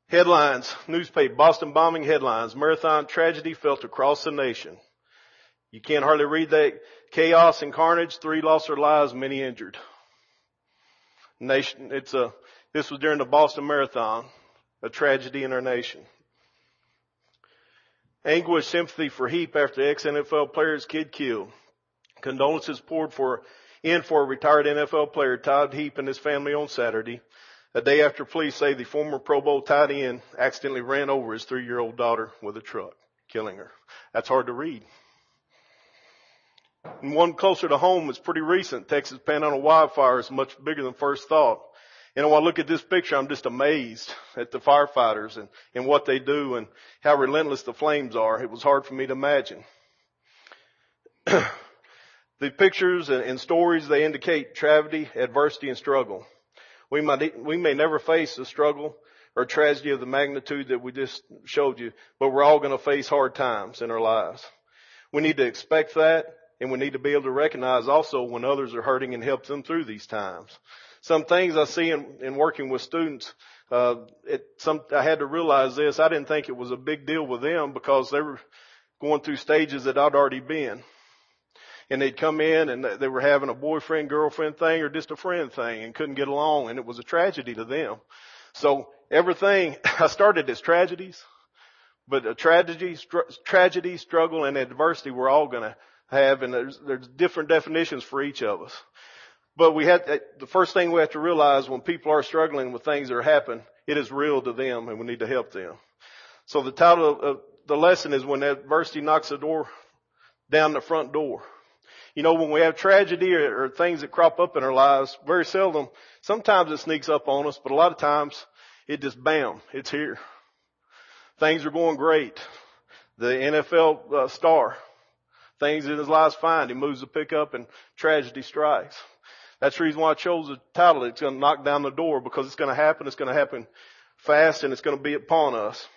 Headlines, newspaper, Boston bombing headlines, marathon tragedy felt across the nation. You can't hardly read that. Chaos and carnage, 3 lost their lives, many injured. This was during the Boston Marathon, a tragedy in our nation. Anguish, sympathy for Heap after ex-NFL player's kid killed. Condolences poured in for a retired NFL player, Todd Heap, and his family on Saturday, a day after police say the former Pro Bowl tight end accidentally ran over his 3-year-old daughter with a truck, killing her. That's hard to read. And one closer to home is pretty recent. Texas Panhandle wildfire is much bigger than first thought. And when I look at this picture, I'm just amazed at the firefighters and what they do and how relentless the flames are. It was hard for me to imagine. The pictures and stories, they indicate tragedy, adversity, and struggle. We may never face a struggle or tragedy of the magnitude that we just showed you, but we're all going to face hard times in our lives. We need to expect that, and we need to be able to recognize also when others are hurting and help them through these times. Some things I see in working with students, I had to realize this. I didn't think it was a big deal with them because they were going through stages that I'd already been. And they'd come in and they were having a boyfriend, girlfriend thing or just a friend thing and couldn't get along, and it was a tragedy to them. So everything, I started as tragedies, but a tragedy, struggle, and adversity we're all going to have, and there's different definitions for each of us. But the first thing we have to realize when people are struggling with things that are happening, it is real to them and we need to help them. So the title of the lesson is When Adversity Knocks the Door Down the Front Door. You know, when we have tragedy or things that crop up in our lives, very seldom, sometimes it sneaks up on us, but a lot of times it just bam, it's here. Things are going great. The NFL star, things in his life's fine. He moves the pickup and tragedy strikes. That's the reason why I chose the title. It's going to knock down the door because it's going to happen. It's going to happen fast and it's going to be upon us.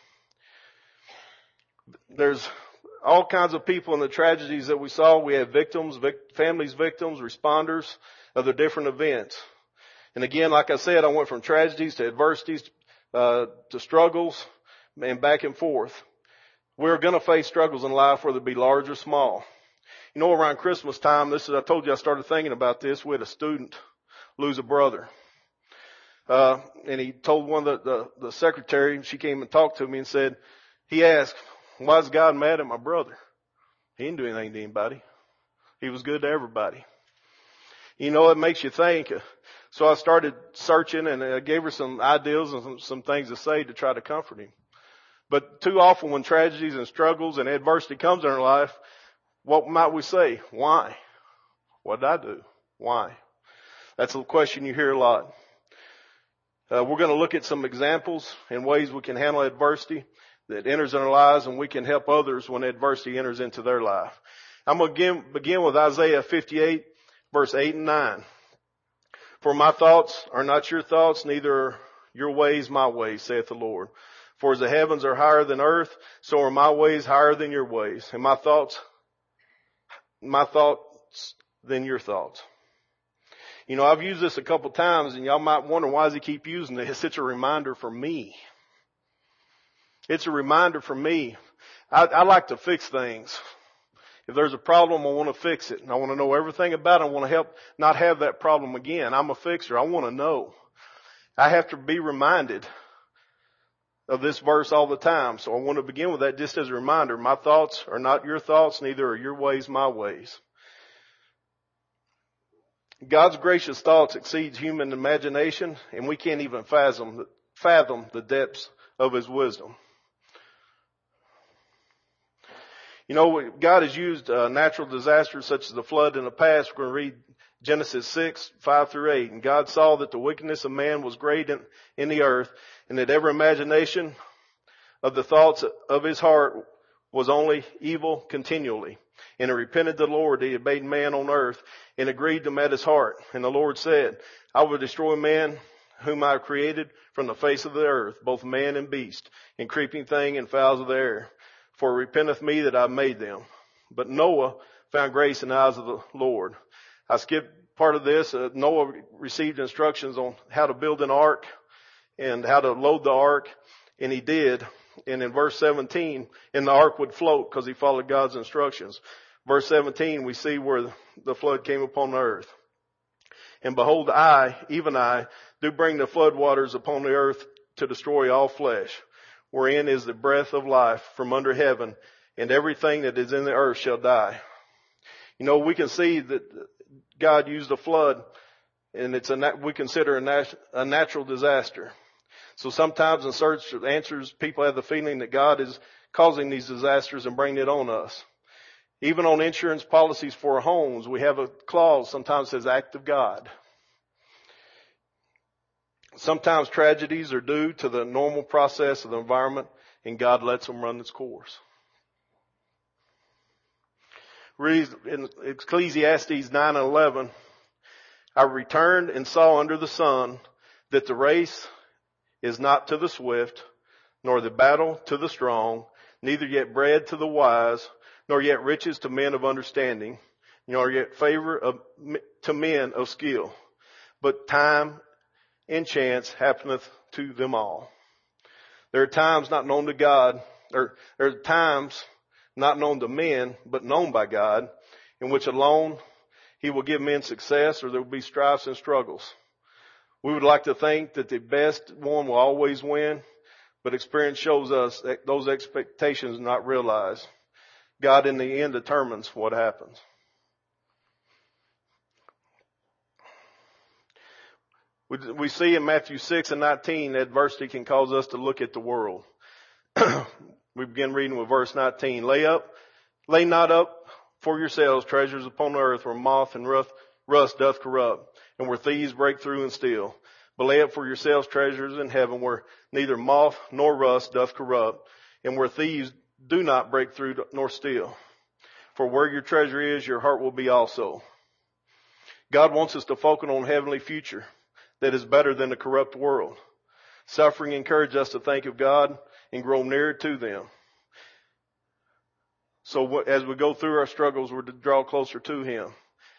There's all kinds of people in the tragedies that we saw. We have victims, families, victims, responders of the different events. And again, like I said, I went from tragedies to adversities, to struggles and back and forth. We're going to face struggles in life, whether it be large or small. You know, around Christmas time, I told you I started thinking about this. We had a student lose a brother. And he told one of the secretary, she came and talked to me and said, he asked, why is God mad at my brother? He didn't do anything to anybody. He was good to everybody. You know, it makes you think. So I started searching and I gave her some ideas and some things to say to try to comfort him. But too often when tragedies and struggles and adversity comes in our life, what might we say? Why? What did I do? Why? That's a question you hear a lot. We're going to look at some examples and ways we can handle adversity that enters in our lives, and we can help others when adversity enters into their life. I'm going to begin with Isaiah 58, verse 8 and 9. For my thoughts are not your thoughts, neither are your ways my ways, saith the Lord. For as the heavens are higher than earth, so are my ways higher than your ways, and my thoughts than your thoughts. You know, I've used this a couple times, and y'all might wonder, why does he keep using it? It's such a reminder for me. It's a reminder for me. I like to fix things. If there's a problem, I want to fix it. And I want to know everything about it. I want to help not have that problem again. I'm a fixer. I want to know. I have to be reminded of this verse all the time. So I want to begin with that just as a reminder. My thoughts are not your thoughts, neither are your ways my ways. God's gracious thoughts exceeds human imagination, and we can't even fathom the depths of his wisdom. You know, God has used natural disasters such as the flood in the past. We're going to read Genesis 6, 5 through 8. And God saw that the wickedness of man was great in the earth, and that every imagination of the thoughts of his heart was only evil continually. And he repented the Lord that he had made man on earth, and agreed to met his heart. And the Lord said, I will destroy man whom I have created from the face of the earth, both man and beast, and creeping thing and fowls of the air. For it repenteth me that I made them. But Noah found grace in the eyes of the Lord. I skipped part of this. Noah received instructions on how to build an ark and how to load the ark. And he did. And in verse 17, and the ark would float because he followed God's instructions. Verse 17, we see where the flood came upon the earth. And behold, I, even I, do bring the flood waters upon the earth to destroy all flesh, wherein is the breath of life from under heaven, and everything that is in the earth shall die. You know, we can see that God used a flood, and we consider a natural disaster. So sometimes in search of answers, people have the feeling that God is causing these disasters and bringing it on us. Even on insurance policies for our homes, we have a clause sometimes says act of God. Sometimes tragedies are due to the normal process of the environment, and God lets them run its course. Read in Ecclesiastes 9:11, I returned and saw under the sun that the race is not to the swift, nor the battle to the strong, neither yet bread to the wise, nor yet riches to men of understanding, nor yet favor to men of skill. But time and chance happeneth to them all. There are times not known to God, or there are times not known to men, but known by God, in which alone He will give men success, or there will be strifes and struggles. We would like to think that the best one will always win, but experience shows us that those expectations are not realized. God in the end determines what happens. We see in Matthew 6:19, adversity can cause us to look at the world. We begin reading with verse 19. Lay not up for yourselves treasures upon the earth where moth and rust doth corrupt, and where thieves break through and steal. But lay up for yourselves treasures in heaven where neither moth nor rust doth corrupt, and where thieves do not break through nor steal. For where your treasure is, your heart will be also. God wants us to focus on a heavenly future that is better than the corrupt world. Suffering encourages us to think of God and grow nearer to them. So as we go through our struggles, we're to draw closer to Him.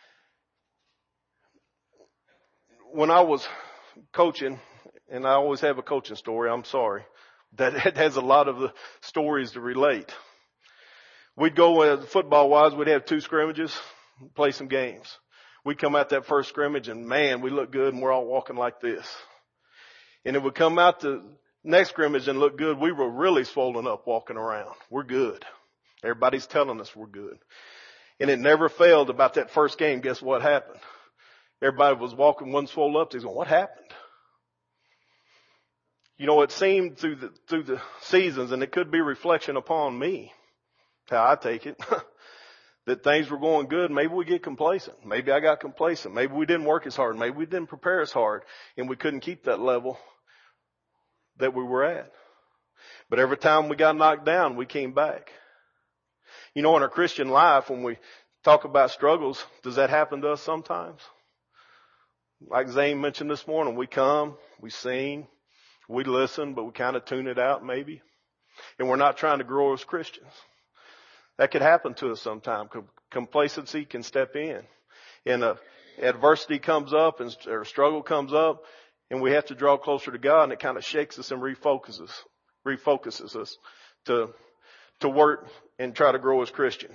When I was coaching, and I always have a coaching story, I'm sorry, that has a lot of the stories to relate. We'd go football-wise, we'd have 2 scrimmages, play some games. We'd come out that first scrimmage and man, we look good and we're all walking like this. And it would come out the next scrimmage and look good. We were really swollen up walking around. We're good. Everybody's telling us we're good. And it never failed about that first game. Guess what happened? Everybody was walking one swole up. They're going, what happened? You know, it seemed through the seasons, and it could be reflection upon me, how I take it, that things were going good. Maybe we get complacent. Maybe I got complacent. Maybe we didn't work as hard. Maybe we didn't prepare as hard, and we couldn't keep that level that we were at. But every time we got knocked down, we came back. You know, in our Christian life, when we talk about struggles, does that happen to us sometimes? Like Zane mentioned this morning, we come, we sing, we listen, but we kind of tune it out maybe. And we're not trying to grow as Christians. That could happen to us sometimes. Complacency can step in. And adversity comes up or struggle comes up, and we have to draw closer to God, and it kind of shakes us and refocuses us to work and try to grow as Christians.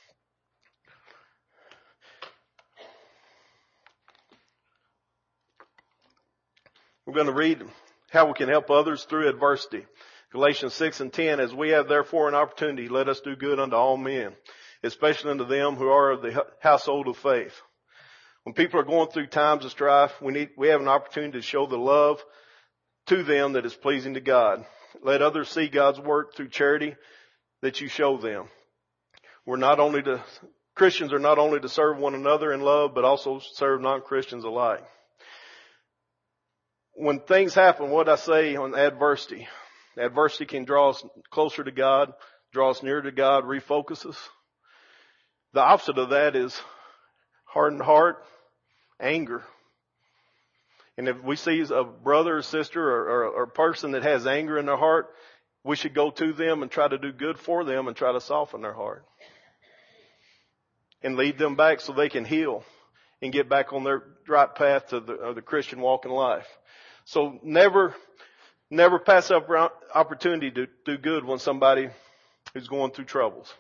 We're going to read how we can help others through adversity. Galatians 6:10, as we have therefore an opportunity, let us do good unto all men, especially unto them who are of the household of faith. When people are going through times of strife, we have an opportunity to show the love to them that is pleasing to God. Let others see God's work through charity that you show them. Christians are not only to serve one another in love, but also serve non-Christians alike. When things happen, what I say on adversity can draw us closer to God, draw us nearer to God, refocus us. The opposite of that is hardened heart, anger. And if we see a brother or sister or a person that has anger in their heart, we should go to them and try to do good for them and try to soften their heart. And lead them back so they can heal and get back on their right path to the Christian walk in life. So never Never pass up opportunity to do good when somebody is going through troubles.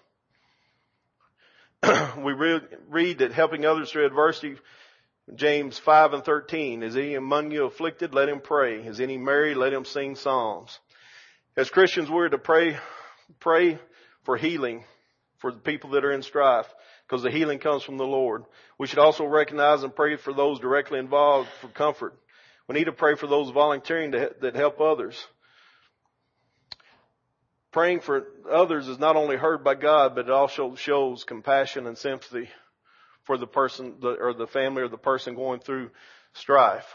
We read that helping others through adversity, James 5:13, is any among you afflicted? Let him pray. Is any merry? Let him sing psalms. As Christians, we're to pray for healing for the people that are in strife, because the healing comes from the Lord. We should also recognize and pray for those directly involved for comfort. We need to pray for those volunteering that help others. Praying for others is not only heard by God, but it also shows compassion and sympathy for the person or the family or the person going through strife.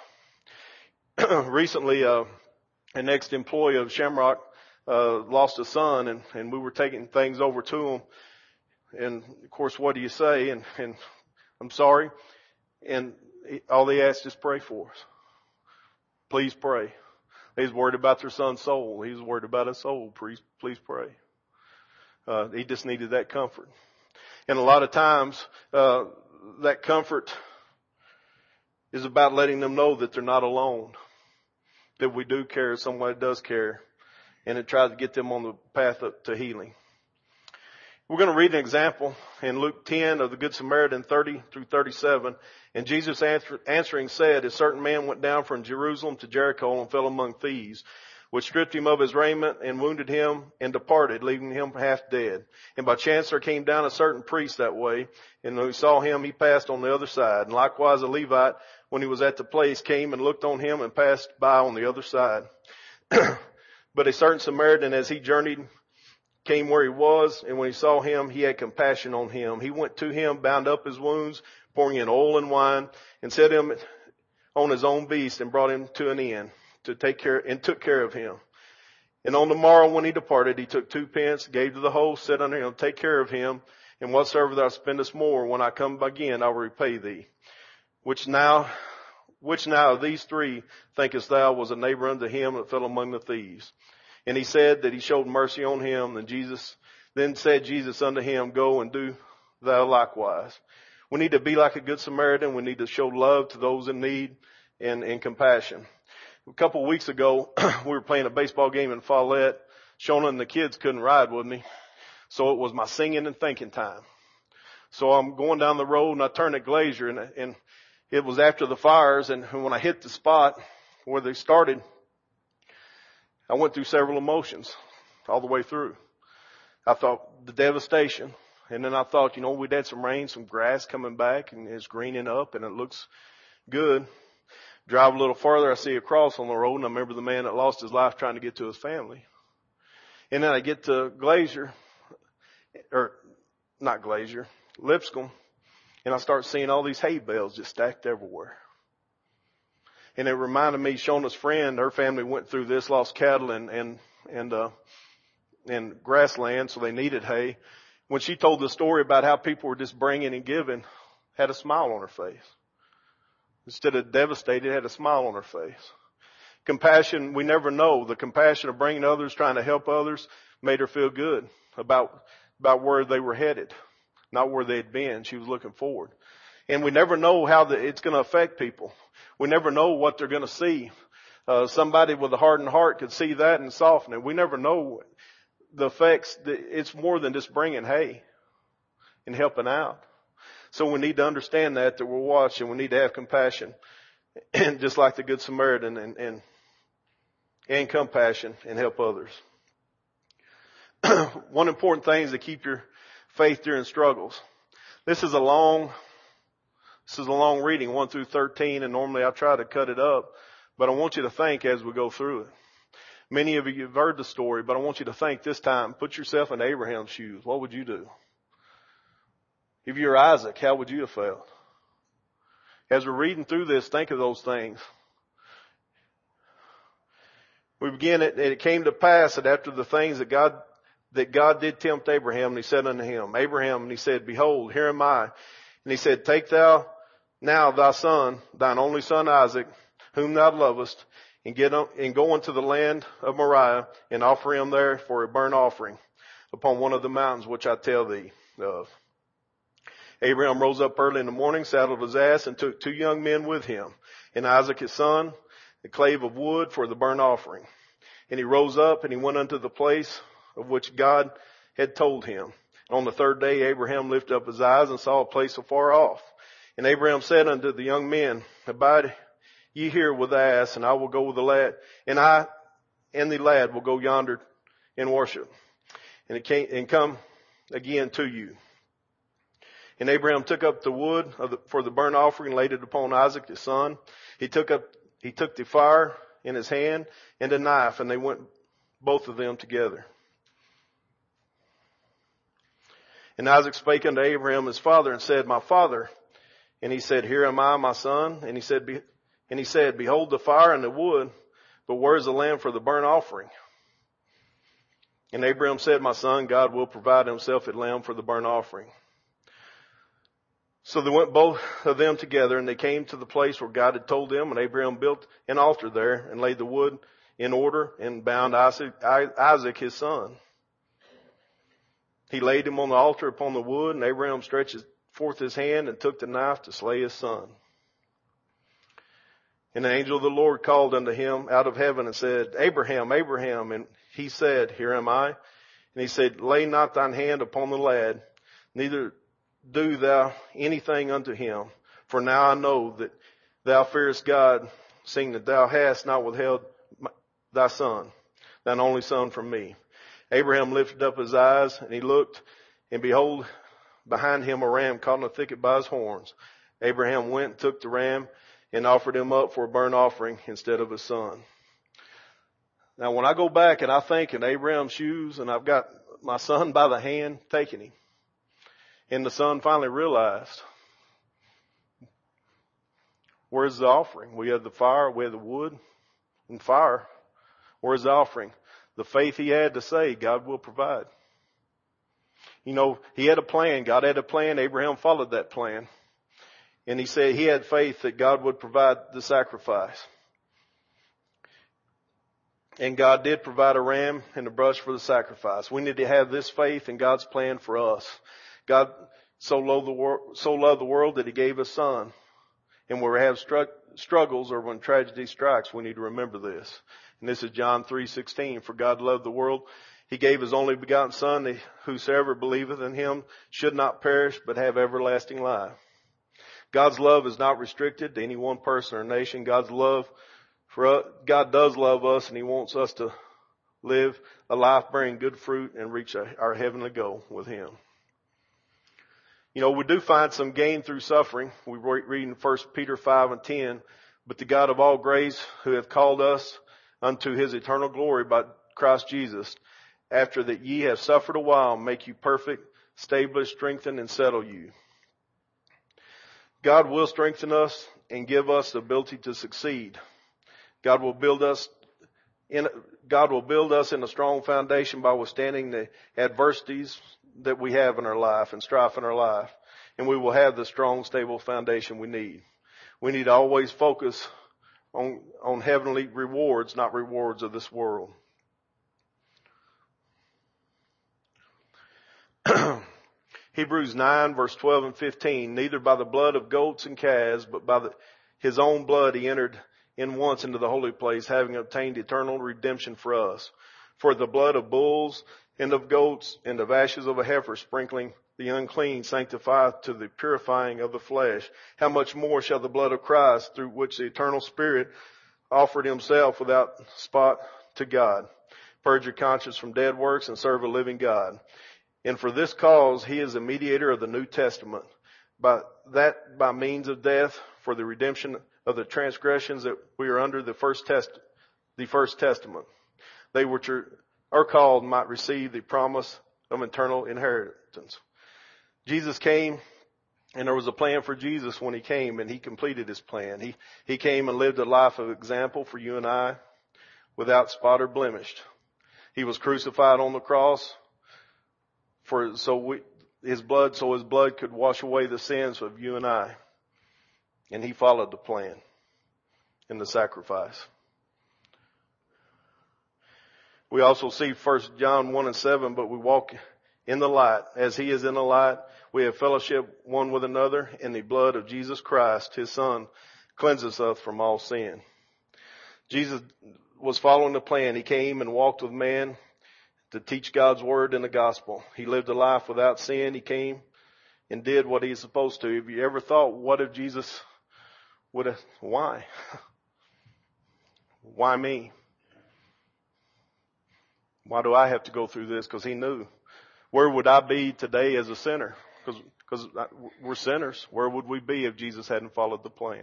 Recently, an ex-employee of Shamrock lost a son, and we were taking things over to him. And of course, what do you say? And I'm sorry. And all they asked is pray for us. Please pray. He's worried about their son's soul. He's worried about his soul. Please pray. He just needed that comfort. And a lot of times, that comfort is about letting them know that they're not alone. That we do care, somebody does care. And it tries to get them on the path up to healing. We're going to read an example in Luke 10 of the Good Samaritan 30 through 37. And Jesus answering said, a certain man went down from Jerusalem to Jericho and fell among thieves, which stripped him of his raiment and wounded him and departed, leaving him half dead. And by chance there came down a certain priest that way, and when he saw him, he passed on the other side. And likewise a Levite, when he was at the place, came and looked on him and passed by on the other side. But a certain Samaritan, as he journeyed, came where he was, and when he saw him, he had compassion on him. He went to him, bound up his wounds, pouring in oil and wine, and set him on his own beast, and brought him to an inn took care of him. And on the morrow when he departed, he took 2 pence, gave to the host, said unto him, take care of him, and whatsoever thou spendest more, when I come again, I will repay thee. Which now of these 3 thinkest thou was a neighbor unto him that fell among the thieves? And he said that he showed mercy on him. Then said Jesus unto him, go and do thou likewise. We need to be like a good Samaritan. We need to show love to those in need and compassion. A couple of weeks ago, we were playing a baseball game in Follette. Shona and the kids couldn't ride with me. So it was my singing and thinking time. So I'm going down the road and I turned at Glacier, and it was after the fires. And when I hit the spot where they started, I went through several emotions all the way through. I thought the devastation. And then I thought, we'd had some rain, some grass coming back, and it's greening up and it looks good. Drive a little farther, I see a cross on the road, and I remember the man that lost his life trying to get to his family. And then I get to Lipscomb, and I start seeing all these hay bales just stacked everywhere. And it reminded me, Shona's friend, her family went through this, lost cattle and grassland, so they needed hay. When she told the story about how people were just bringing and giving, had a smile on her face. Instead of devastated, had a smile on her face. Compassion, we never know. The compassion of bringing others, trying to help others, made her feel good about where they were headed, not where they had been. She was looking forward. And we never know how it's going to affect people. We never know what they're going to see. Somebody with a hardened heart could see that and soften it. We never know the effects. It's more than just bringing hay and helping out. So we need to understand that we're watched, and we need to have compassion, and just like the Good Samaritan, and compassion and help others. One important thing is to keep your faith during struggles. This is a long reading, 1 through 13, and normally I try to cut it up, but I want you to think as we go through it. Many of you have heard the story, but I want you to think this time. Put yourself in Abraham's shoes. What would you do? If you were Isaac, how would you have felt? As we're reading through this, think of those things. We begin it, and it came to pass that after the things that God did tempt Abraham, and he said unto him, Abraham, and he said, behold, here am I. And he said, take thou now thy son, thine only son Isaac, whom thou lovest, and go unto the land of Moriah, and offer him there for a burnt offering upon one of the mountains which I tell thee of. Abraham rose up early in the morning, saddled his ass, and took 2 young men with him, and Isaac his son, the clave of wood for the burnt offering. And he rose up and he went unto the place of which God had told him. On the third day, Abraham lifted up his eyes and saw a place afar off. And Abraham said unto the young men, Abide ye here with the ass, and I will go with the lad, and I and the lad will go yonder and worship, and come again to you. And Abraham took up the wood for the burnt offering, and laid it upon Isaac his son. He took the fire in his hand and a knife, and they went both of them together. And Isaac spake unto Abraham his father, and said, My father. And he said, Here am I, my son. And he said, Behold the fire and the wood, but where is the lamb for the burnt offering? And Abraham said, My son, God will provide himself a lamb for the burnt offering. So they went both of them together, and they came to the place where God had told them, and Abraham built an altar there, and laid the wood in order, and bound Isaac his son. He laid him on the altar upon the wood, and Abraham stretched forth his hand and took the knife to slay his son. And the angel of the Lord called unto him out of heaven and said, Abraham, Abraham. And he said, Here am I. And he said, Lay not thine hand upon the lad, neither do thou anything unto him. For now I know that thou fearest God, seeing that thou hast not withheld thy son, thine only son, from me. Abraham lifted up his eyes, and he looked, and behold, behind him a ram caught in a thicket by his horns. Abraham went and took the ram and offered him up for a burnt offering instead of his son. Now when I go back and I think in Abraham's shoes, and I've got my son by the hand taking him, and the son finally realized, where's the offering? We had the fire, we had the wood and fire. Where's the offering? The faith he had to say, God will provide. You know, he had a plan. God had a plan. Abraham followed that plan. And he said he had faith that God would provide the sacrifice. And God did provide a ram and a brush for the sacrifice. We need to have this faith in God's plan for us. God so loved the world that he gave his son. And when we have struggles or when tragedy strikes, we need to remember this. And this is John 3:16. For God loved the world, he gave his only begotten son, that whosoever believeth in him should not perish, but have everlasting life. God's love is not restricted to any one person or nation. God does love us, and he wants us to live a life bearing good fruit and reach our heavenly goal with him. You know, we do find some gain through suffering. We read in 1 Peter 5:10, but the God of all grace, who hath called us unto his eternal glory by Christ Jesus, after that ye have suffered a while, make you perfect, establish, strengthen, and settle you. God will strengthen us and give us the ability to succeed. God will build us in a strong foundation by withstanding the adversities that we have in our life and strife in our life. And we will have the strong, stable foundation we need. We need to always focus on heavenly rewards, not rewards of this world. Hebrews 9 verse 12 and 15, neither by the blood of goats and calves, but by his own blood he entered in once into the holy place, having obtained eternal redemption for us. For the blood of bulls and of goats and of ashes of a heifer sprinkling the unclean sanctifieth to the purifying of the flesh. How much more shall the blood of Christ, through which the eternal Spirit offered himself without spot to God, purge your conscience from dead works and serve a living God. And for this cause he is a mediator of the New Testament, by means of death, for the redemption of the transgressions that we are under the first testament. They which are called might receive the promise of eternal inheritance. Jesus came, and there was a plan for Jesus when he came, and he completed his plan. He came and lived a life of example for you and I, without spot or blemished. He was crucified on the cross so his blood could wash away the sins of you and I. And he followed the plan in the sacrifice. We also see 1 John 1 and 7, but we walk in the light. As he is in the light, we have fellowship one with another, and the blood of Jesus Christ, his son, cleanses us from all sin. Jesus' was following the plan. He came and walked with man to teach God's word and the gospel. He lived a life without sin. He came and did what he's supposed to. Have you ever thought, what if Jesus would have, why? Why me? Why do I have to go through this? Because he knew. Where would I be today as a sinner? Because we're sinners. Where would we be if Jesus hadn't followed the plan?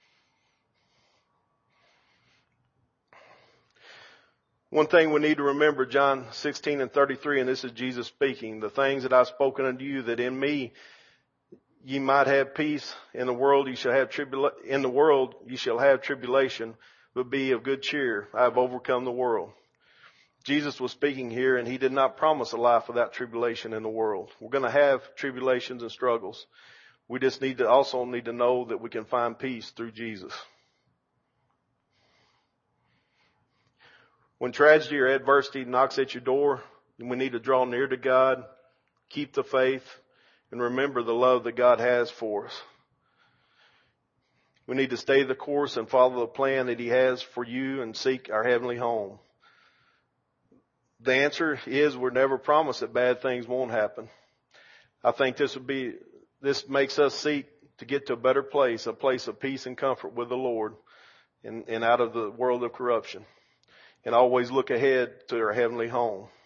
One thing we need to remember, John 16:33, and this is Jesus speaking, the things that I've spoken unto you, that in me ye might have peace. In the world ye shall have tribulation, but be of good cheer. I have overcome the world. Jesus was speaking here, and he did not promise a life without tribulation in the world. We're going to have tribulations and struggles. We just need to know that we can find peace through Jesus. When tragedy or adversity knocks at your door, we need to draw near to God, keep the faith, and remember the love that God has for us. We need to stay the course and follow the plan that he has for you and seek our heavenly home. The answer is we're never promised that bad things won't happen. I think this makes us seek to get to a better place, a place of peace and comfort with the Lord and out of the world of corruption. And always look ahead to our heavenly home.